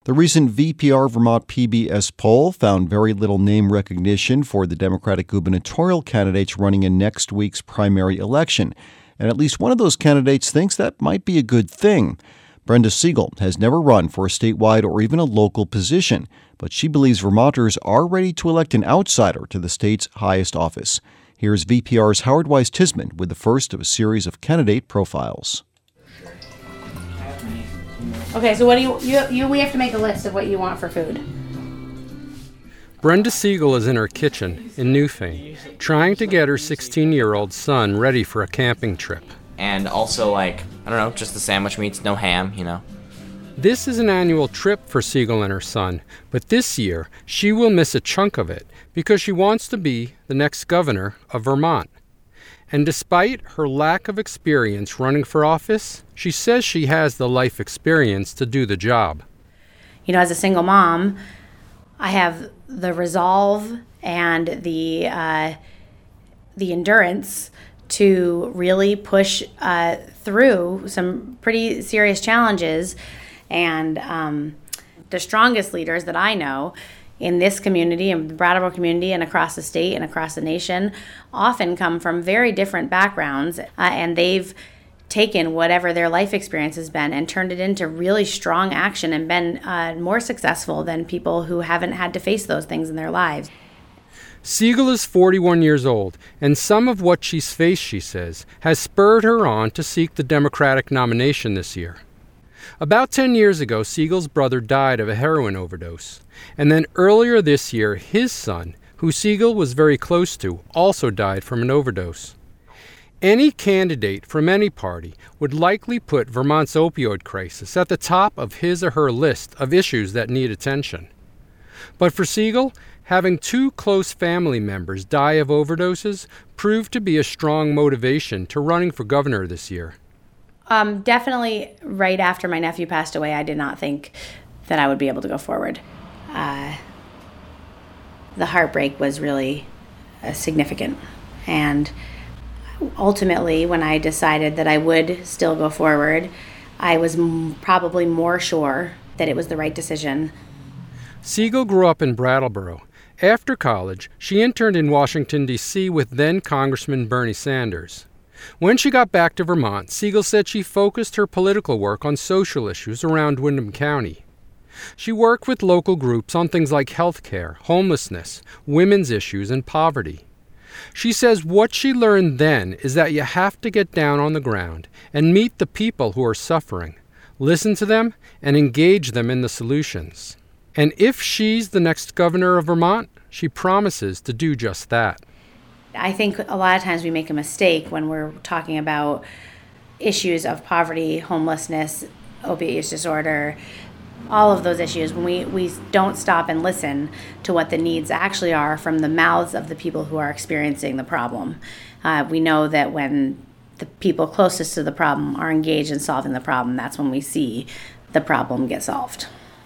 The recent VPR Vermont PBS poll found very little name recognition for the Democratic gubernatorial candidates running in next week's primary election. And at least one of those candidates thinks that might be a good thing. Brenda Siegel has never run for a statewide or even a local position, but she believes Vermonters are ready to elect an outsider to the state's highest office. Here's VPR's Howard Weiss-Tisman with the first of a series of candidate profiles. Okay, so what do you we have to make a list of what you want for food. Brenda Siegel is in her kitchen in Newfane, trying to get her 16-year-old son ready for a camping trip. And also, just the sandwich meats, no ham, This is an annual trip for Siegel and her son, but this year she will miss a chunk of it because she wants to be the next governor of Vermont. And despite her lack of experience running for office, she says she has the life experience to do the job. As a single mom, I have the resolve and the endurance to really push through some pretty serious challenges. And the strongest leaders that I know in this community, in the Brattleboro community, and across the state and across the nation, often come from very different backgrounds, and they've taken whatever their life experience has been and turned it into really strong action and been more successful than people who haven't had to face those things in their lives. Siegel is 41 years old, and some of what she's faced, she says, has spurred her on to seek the Democratic nomination this year. About 10 years ago, Siegel's brother died of a heroin overdose. And then earlier this year, his son, who Siegel was very close to, also died from an overdose. Any candidate from any party would likely put Vermont's opioid crisis at the top of his or her list of issues that need attention. But for Siegel, having two close family members die of overdoses proved to be a strong motivation to running for governor this year. Definitely right after my nephew passed away, I did not think that I would be able to go forward. The heartbreak was really significant. And ultimately, when I decided that I would still go forward, I was probably more sure that it was the right decision. Siegel grew up in Brattleboro. After college, she interned in Washington, D.C. with then Congressman Bernie Sanders. When she got back to Vermont, Siegel said she focused her political work on social issues around Windham County. She worked with local groups on things like health care, homelessness, women's issues, and poverty. She says what she learned then is that you have to get down on the ground and meet the people who are suffering, listen to them, and engage them in the solutions. And if she's the next governor of Vermont, she promises to do just that. I think a lot of times we make a mistake when we're talking about issues of poverty, homelessness, opiate use disorder, all of those issues, when we don't stop and listen to what the needs actually are from the mouths of the people who are experiencing the problem. We know that when the people closest to the problem are engaged in solving the problem, that's when we see the problem get solved.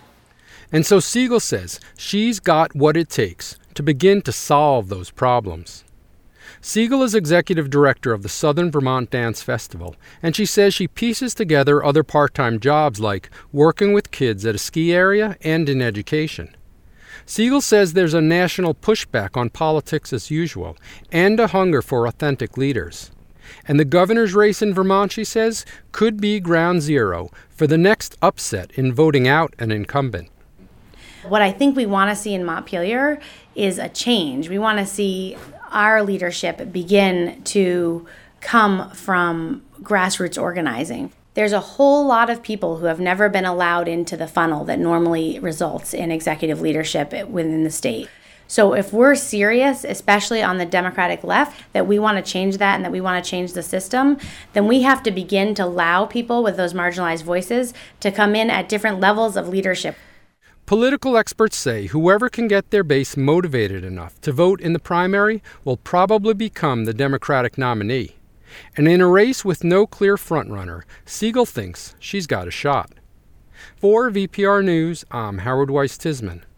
And so Siegel says she's got what it takes to begin to solve those problems. Siegel is executive director of the Southern Vermont Dance Festival, and she says she pieces together other part-time jobs like working with kids at a ski area and in education. Siegel says there's a national pushback on politics as usual and a hunger for authentic leaders. And the governor's race in Vermont, she says, could be ground zero for the next upset in voting out an incumbent. What I think we want to see in Montpelier is a change. We want to see our leadership begin to come from grassroots organizing. There's a whole lot of people who have never been allowed into the funnel that normally results in executive leadership within the state. So if we're serious, especially on the Democratic left, that we want to change that and that we want to change the system, then we have to begin to allow people with those marginalized voices to come in at different levels of leadership. Political experts say whoever can get their base motivated enough to vote in the primary will probably become the Democratic nominee. And in a race with no clear frontrunner, Siegel thinks she's got a shot. For VPR News, I'm Howard Weiss-Tisman.